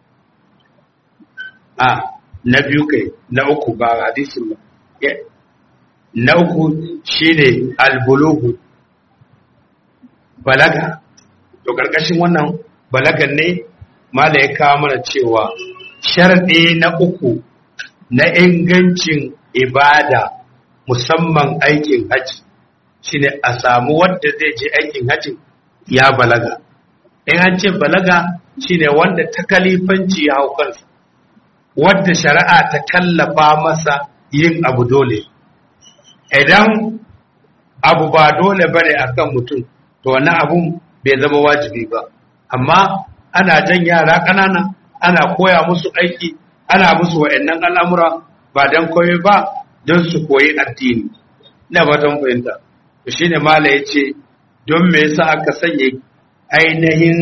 na biyu kai na uku ba hadisin ba na uku shine albulugu balaga to karkashin wannan balagan ne mala ya kawo mana cewa sharɗi na uku na ingancin ibada musamman aikin haji shine a samu wanda zai je aikin haji ya balaga. In an ce balaga shine wanda ta kalifanci ya hau kansa, wanda shari'a ta kallafa masa yin abu dole. Idan abu ba dole bane akan mutum to wannan abun bai zama wajibi ba, amma ana jan yara ƙanana ana koya musu aiki, ana musu wa'annan al'amura ba don koyi ba don su koyi addini. Ina ba don fahimta. Shi ne mala ya ce, don me yasa aka sanya ainihin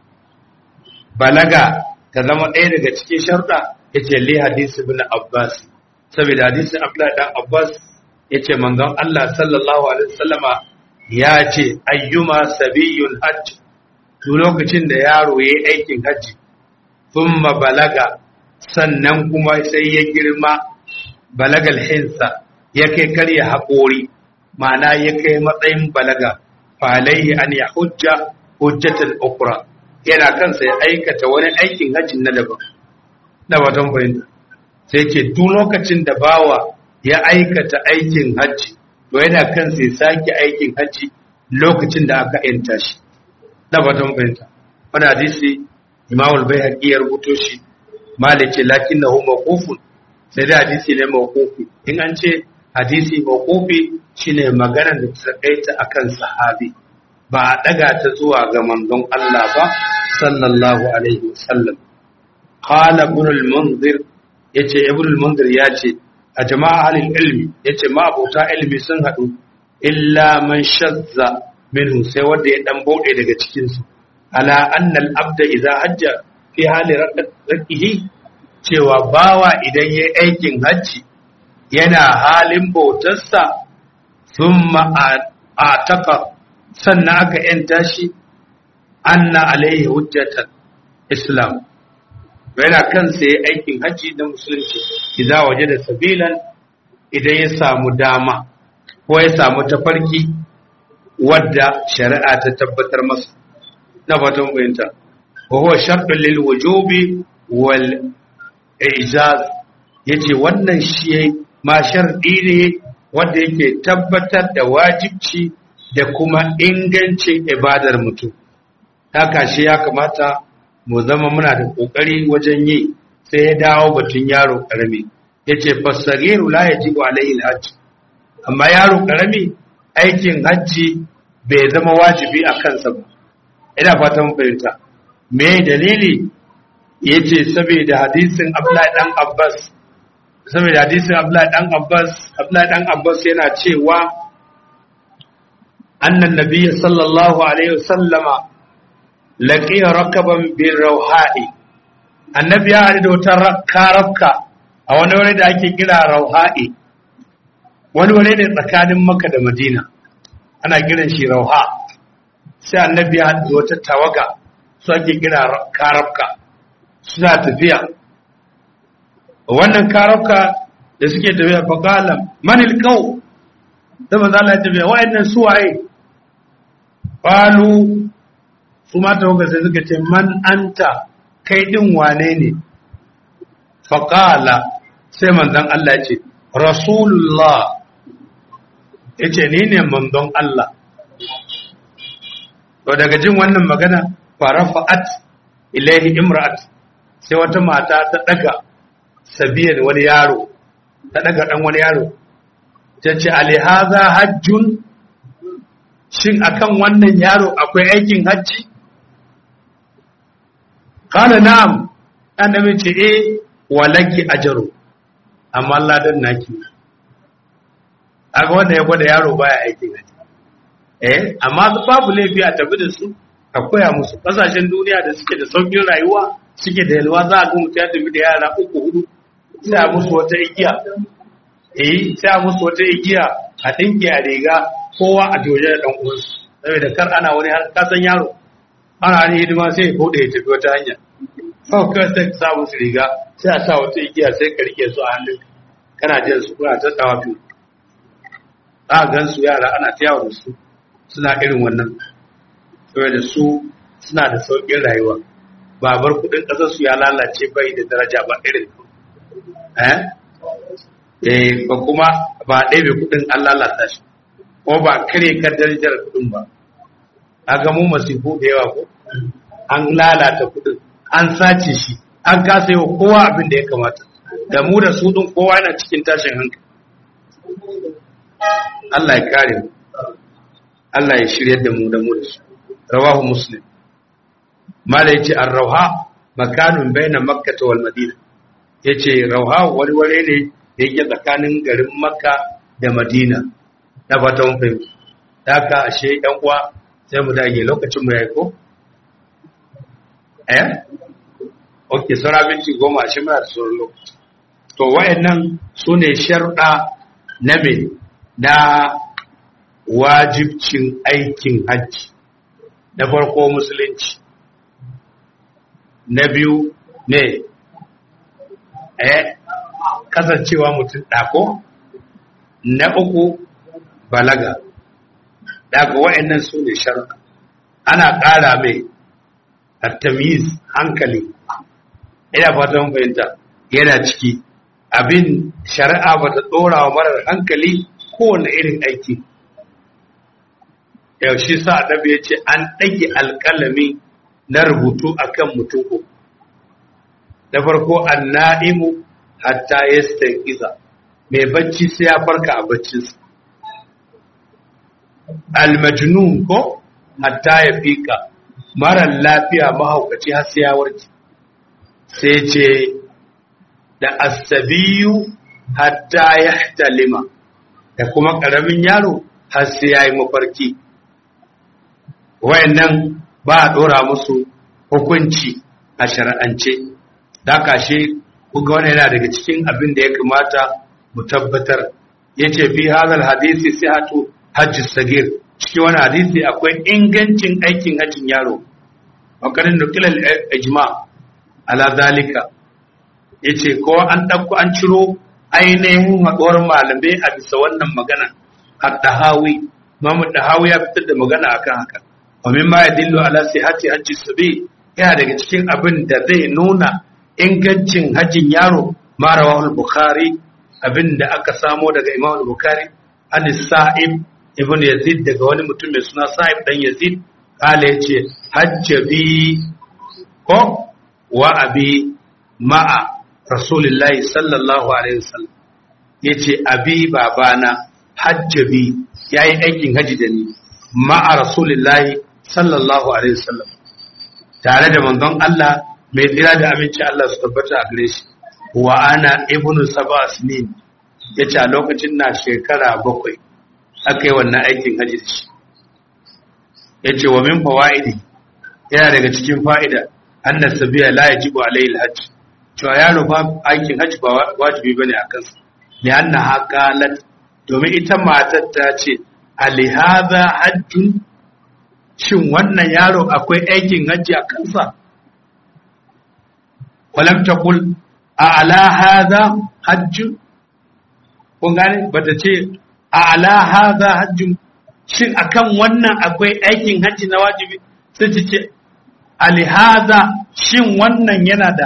balaga ta zama ɗaya daga cikin sharɗa, ya ce li hadisi bin Abbas. Saboda hadisin Abdullahi dan Abbas ya ce manzon Allah sallallahu alaihi wasallama ya ce ayyuma sabiyun hajj, duk lokacin da yaro ya yi aikin hajji thumma balaga sannan kuma sai ya girma, balagal hinsa ya kai karya haƙori, ma'ana ya kai matsayin balaga, falaihi an ya hujjatul ukra, yana kansa ya aikata wani aikin hajji na daban. Na watan fahimta sai ce duk lokacin da bawa ya aikata aikin hajji to yana kansa ya sake aikin hajji lokacin da aka yanta shi. Na watan fahimta wani hadisi Imam al-Baihaqi ya rubuto shi, Malik ce lakinnahu mawqufun, sai da hadisi ne mawqufi. In an ce hadisi mawqufi shine maganar da ta kaita akan sahabi, ba a daga ta zuwa ga manzon Allah ba sallallahu alaihi wasallam. Qala ibn al-Munzir, yace ibn al-Munzir yace a jama'a ahlul ilmi, yace ma abota ilmi sun hadu illa man shazza minhu, sai wanda ya dan bauɗe daga cikin su, ala anna al-abda idza hajja fi hali raqihi, cewa bawa idan yayi aikin hajji yana halin bautarsa, thumma ataka sannan aka yanta shi, anna alaihi hujjatan islam, yana kansa yayi aikin hajji da musulunci, idza wajada sabilan, idan ya samu dama ko ya samu tafarki wadda shari'a ta tabbatar masa. Na fatan bayanta wa huwa shartun lil wujubi wal ijaz, yace wannan shi ma sharɗi ne wanda yake tabbatar da wajibci da kuma ingancin ibadar mutum. Haka shi ya kamata mu zama muna da kokari wajen yi. Sai ya dawo batun yaro karami, yace fasagiru la yajibu alaihi alhajj, amma yaro karami aikin hajji bai zama wajibi a kansa ba. Ina fatan fahimta. Me dalili? Yace saboda hadisin Abdullahi dan Abbas. Saboda hadisin Abdullahi dan Abbas yana cewa annan nabiyyi sallallahu alaihi wasallama laqiya rakaban bir rauha'i. Annabi ya haɗu da wata karabka a wani wuri da ake kira rauha'i. Wani wuri ne tsakanin Makka da Madina. Ana kiran shi rauha. Sai annabi ya haɗu da wata tawaga su ake kira karabka, suna tafiya. Wannan karabka da suke tafiya faƙalam manil kau, da ba za a tafiya wa'annan suwaye. Falu su ma tawaga sai suka ce man anta, kai ɗin wane ne? Faƙala sai manzon Allah ce Rasulullah, ya ce ni ne manzon Allah. To daga jin wannan magana farafa'at ilaihi imra'at, sai wata mata ta daga sabiyan wani yaro, ta daga dan wani yaro, ta ce alihaza hajjun, shin akan wannan yaro akwai aikin hajji? Kana na'am, annabi ce walaki ajru, amma ladan naki. Aga wanda ya gwada yaro baya aikin hajji. Amma babu laifi a tafi da su a koya musu. Kasashen duniya da suke da saukin rayuwa, suke da yalwa, za a ga mutum ya tafi da yara 3-4, sai a musu wata igiya. Sai a musu wata igiya a dinki a riga, kowa a joje da dan uwansu. Saboda kar ana wani har kasan yaro, ana wani hidima sai ya bude ya tafi wata hanya. Kawai sai ka sa musu riga, sai a sa wata igiya sai ka rike su a hannun. Kana jin su kuna ta tsawafi. Za a gan su yara ana ta yawo da su. Suna irin wannan, saboda su suna da sauƙin rayuwa. babar kudin kasar su ya lalace bai da daraja ba irin ba kuma ba ɗaya bai kudin an lalata shi ko ba kare ka darajar kudin ba a ga mu masifu da yawa ko an lalata kudin an sace shi an kasa yi wa kowa abin da ya kamata da mu da su din kowa yana cikin tashin hankali Allah ya kare mu Allah ya shirye da mu da su rawahu muslim mala yace ar-rawha makanun baina makkah wal madina yace rawha wani wuri ne da yake tsakanin garin makka da madina da fata mun fahimta haka ashe yan uwa sai mu dage lokacin mu yayi ko okay sura minti 10 shi muna da sauran lokaci to wayannan sune sharuɗa na me na wajibcin aikin hajji na farko musulunci na biyu ne kasancewa mutum ɗako na uku balaga daga wa'annan su ne sharuɗa ana ƙara mai at-tamyiz hankali ina fatan fahimta yana ciki abin shari'a ba ta ɗora wa marar hankali kowane irin aiki yaushe sa annabi ya ce an ɗage alƙalami na rubutu akan mutum ko da farko anna'imu hatta yastaqiza mai bacci sai ya farka a baccinsa almajnun ko hatta ya fika mara lafiya mahaukaci har sai ya warke sai ce da asabiyu hatta yahtalima da kuma ƙaramin yaro har sai ya yi mafarki wayannan ba a ɗora musu hukunci a shari'ance da kashe kuga wani yana daga cikin abin da ya kamata mu tabbatar yace fi hadal hadisi sihatu hajji sagir cikin wani hadisi akwai ingancin aikin hajjin yaro wakarin nukilal ijma ala zalika yace ko an dauko an ciro ainihin haɗuwar malamai a bisa wannan magana at-tahawi Imam Tahawi ya fitar da magana akan haka wa mimma yadillu ala sihhati hajji sabi yana daga cikin abin da zai nuna ingancin hajjin yaro ma rawahu al-Bukhari abinda aka samo daga Imam al-Bukhari an Sa'ib ibn Yazid daga wani mutum mai suna Sa'ib dan Yazid kala yace hajjabi ko wa abi ma'a Rasulullahi sallallahu alaihi wasallam yace abi babana hajjabi yayi aikin haji da ni ma'a Rasulullahi sallallahu alaihi wasallam tare da manzon Allah mai tsira da aminci Allah su tabbata a gare shi wa ana ibnu sab'a sinin yace a lokacin na shekara 7 aka yi wannan aikin haji da shi yace wa min fawaidi yana daga cikin fa'ida anna sabiya la yajibu alayhi alhajj cewa yaro ba aikin haji ba wajibi bane a kansa li anna haqalat domin ita matar ta ce ali hadha hajjun shin wannan yaro akwai aikin haji a kansa walam taqul a'la hadha hajj kun gane bata ce a'la hadha hajj shin akan wannan akwai aikin haji na wajibi sai ta ce ali hadha shin wannan yana da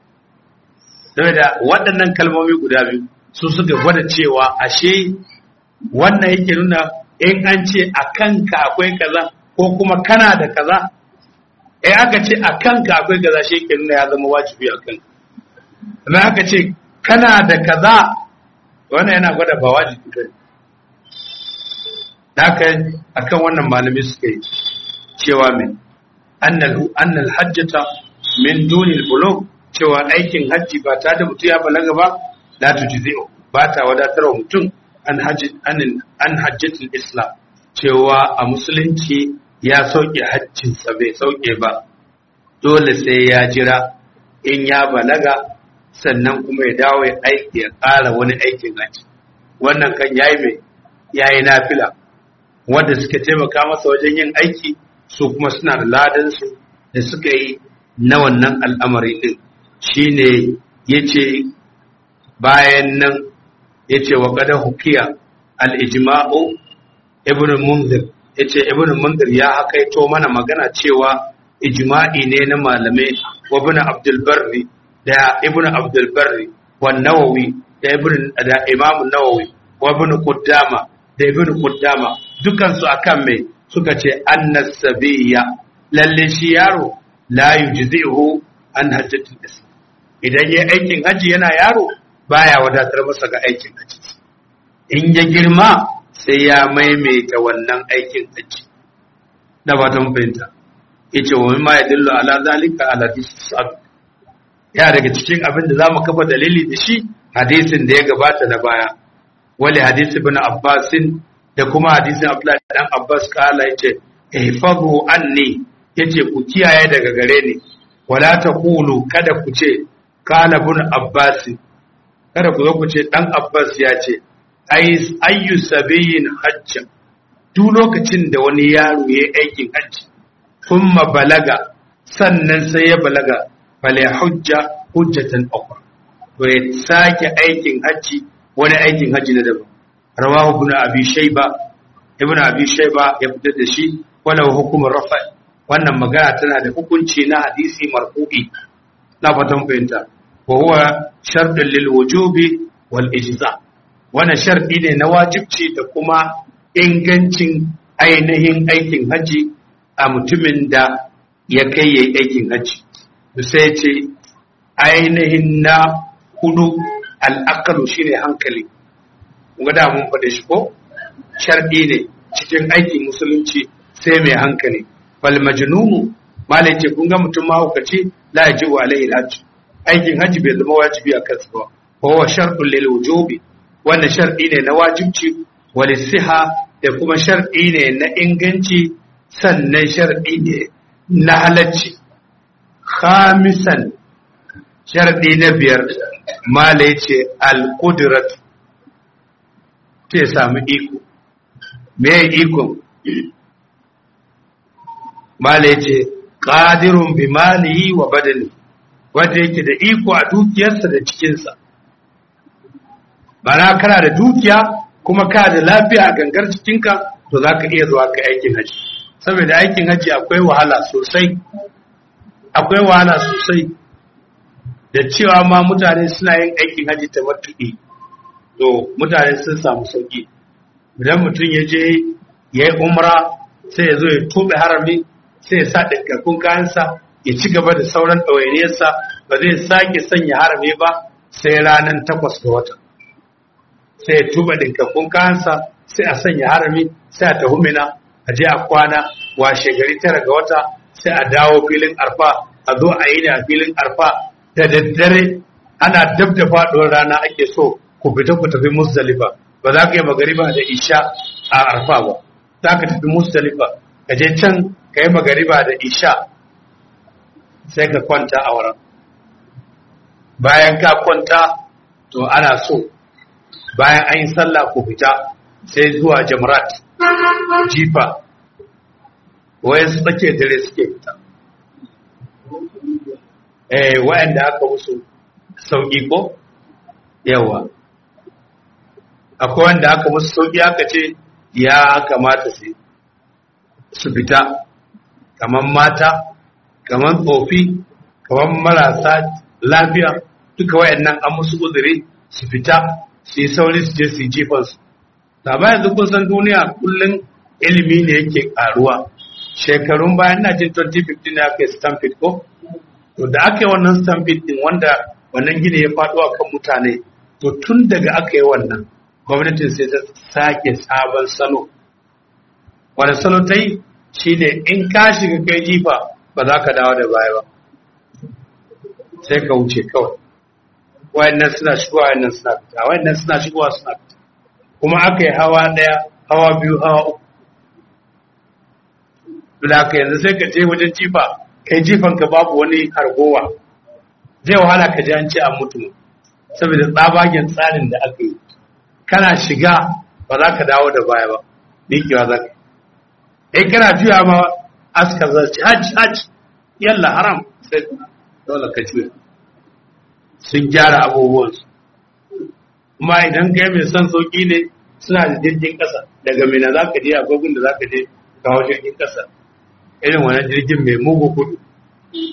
waɗannan kalmomi guda biyu su suka gwada cewa ashe wannan yake nuna in an ce akan ka akwai kaza ko kuma kana da kaza aka ce a kanka akwai kaza shi ke nuna ya zama wajibi a kanka amma aka ce kana da kaza wannan yana gwada ba wajibi ba da haka akan wannan malami suka yi cewa min annal hajjata min dunil bulugh cewa aikin hajji ba ta da mutum ya balaga ba la tujzi'u ba ta wadatarwa mutum an hajjatul islam cewa a musulunci ya sauke hajjinsa bai sauke ba dole sai ya jira in ya balaga sannan kuma ya dawo ya aiki ya ƙara wani aikin hajji wannan kan yayi nafila wanda suka taimaka masa wajen yin aiki su kuma suna da ladan su da suka yi na wannan al'amari din shine yace bayan nan yace wa qad hukiya al-ijma'u ibn munzir yace ibn munzir ya hakaito mana magana cewa ijma'i ne na malamai wa ibn Abdul Barri da ibn Abdul Barri wa Nawawi da Imam Nawawi wa ibn Qudama da ibn Qudama dukan su akan mai suka ce annas sabiyya lalle shi yaro la yujzihu an hajjatul islam idan yayi aikin haji yana yaro baya wadatar masa ga aikin haji in ya girma sai ya maimaita wannan aikin haji da ba ta fahimta yace wa mimma yadullu ala zalika ala tisab ya daga cikin abin da zamu kafa dalili da shi hadisin da ya gabata na baya wali hadisi ibn Abbas da kuma hadisin Abdullah dan Abbas kala yace ihfazu anni yace ku kiyaye daga gare ni wala taqulu kada ku ce kala ibn Abbas kada ku zo ku ce dan Abbas ya ce ayyu sabiyin hajja duk lokacin da wani yaro yayi aikin hajji kuma balaga sannan sai ya balaga fala hujja hujjatan ukhra to ya sake aikin hajji wani aikin hajji na daban rawahu ibn abi shayba ya fitar da shi wala hukumar rafa wannan magana tana da hukunci na hadisi marfu'i na fatan fahimta wa huwa shartun lil wujubi wal ijza wannan sharti ne na wajibci da kuma ingancin ainihin aikin haji a mutumin da ya kai yayi aikin haji sai ce ainihin na hudu al-aqlu shine hankali kuma da mun faɗe shi ko sharti ne cikin aikin musulunci sai mai hankali fal majnunu malai ce kun ga mutum mahaukaci la yajibu alaihi hajj aikin haji bai zama wajibi a kansa ba huwa shartun lil wujubi wannan sharti ne na wajibci wal siha da kuma sharti ne na inganci sannan sharti ne na halacci khamisan sharti na biyar malai ce al qudrat ke samu iko me iko malai ce qadirun bi malihi wa badani wanda yake da iko a dukiyarsa da cikinsa bana kana da dukiya kuma kana da lafiya a gangar cikinka to za ka iya zuwa kai aikin haji saboda aikin haji akwai wahala sosai da cewa ma mutane suna yin aikin haji ta matuƙi to mutane sun samu sauƙi idan mutum ya je ya yi umra sai ya zo ya tobe harami sai ya sa ɗinkakkun kayansa ya ci gaba da sauran ɗawainiyarsa ba zai sake sanya harami ba sai ranar 8 ga wata sai ya tuba ɗinkakkun kayansa sai a sanya harami sai a tafi mina a je a kwana washe gari 9 ga wata sai a dawo filin arfa a zo a yi ne a filin arfa da daddare ana dab da faɗuwar rana ake so ku fita ku tafi musdalifa ba za ka yi magariba da isha a arfa ba za ka tafi musdalifa ka je can ka yi magariba da isha sai ka kwanta a wurin bayan ka kwanta to ana so bayan an yi sallah ku fita sai zuwa jamrat jifa wayan su tsake dare suke fita wayanda aka musu sauki ko yawa akwai wanda aka musu sauki aka ce ya kamata su fita kaman mata kaman tsofi kaman marasa lafiya duka wayannan an musu uzuri su fita su yi sauri su je su yi jifansu ba yanzu kun san duniya kullum ilimi ne yake karuwa shekarun bayan na jin 2015 ne aka yi stampede ko to da aka yi wannan stampede din wanda wannan gini ya faɗo a kan mutane to tun daga aka yi wannan gwamnatin sai ta sake sabon salo wani salo ta yi shi ne in ka shiga kai jifa ba za ka dawo da baya ba sai ka wuce kawai wayannan suna shigowa wayannan suna fita wayannan suna shigowa suna fita kuma aka yi hawa ɗaya hawa biyu hawa uku da haka yanzu sai ka je wajen jifa kai jifanka babu wani hargowa zai wahala ka ji an ce an mutu saboda tsabagen tsarin da aka yi kana shiga ba za ka dawo da baya ba miƙewa za ka kana juya ma aska zarci hajj yalla haram sai dole ka juya sun gyara abubuwansu kuma idan kai mai son sauƙi ne suna da jirgin ƙasa daga mina za ka je agogun da za ka je kawo jirgin ƙasa irin wannan jirgin mai mugu kudu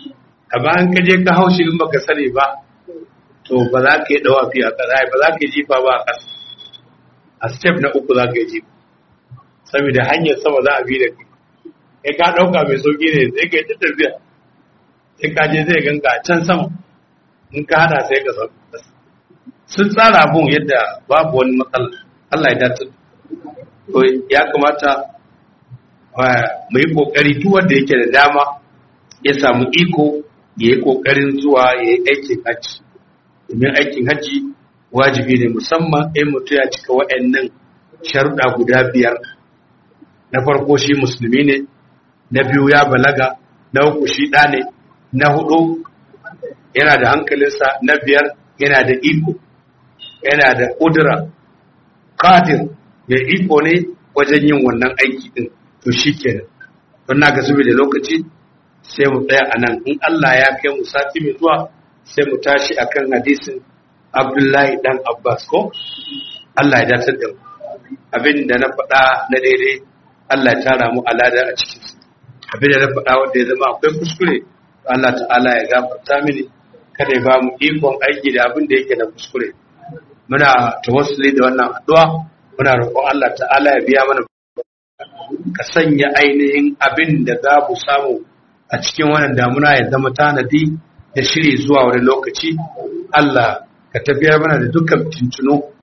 amma an kaje ka haushi in baka sani ba to ba za ka yi dawafi a ƙasa ba za ka yi jifa ba a ƙasa a step na 3 za ka yi jifa saboda hanyar sama za a bi da kai ka ɗauka mai sauƙi ne sai ka yi ta tafiya sai ka je zai ganka a can sama in ka hada sai ka sauka sun tsara abun yadda babu wani matsala Allah ya dace to ya kamata mu yi kokari duk wanda yake da dama ya samu iko ya yi kokarin zuwa ya yi aikin hajji domin aikin hajji wajibi ne musamman in mutum ya cika waɗannan sharuɗa guda 5 na farko shi musulmi ne na 2 ya balaga na 3 shi ɗa ne na 4 yana da hankalinsa na 5 yana da iko yana da ƙudura qadir ya iko ne wajen yin wannan aiki din to shikenan don na ga da lokaci sai mu tsaya a nan in Allah ya kai mu sati mai zuwa sai mu tashi akan hadisin Abdullahi dan Abbas ko Allah ya dace da mu abin da na faɗa na daidai Allah ya tara mu alada a cikin abin da na faɗa wanda ya zama akwai kuskure Allah ta'ala ya gafarta mini kada ya ba mu ikon aiki da abin da yake na kuskure muna tawassuli da wannan addu'a muna roƙon Allah ta'ala ya biya mana ka sanya ainihin abin da za mu samu a cikin wannan damuna ya zama tanadi da shiri zuwa wani lokaci Allah ka tafiyar mana da dukkan tuntuno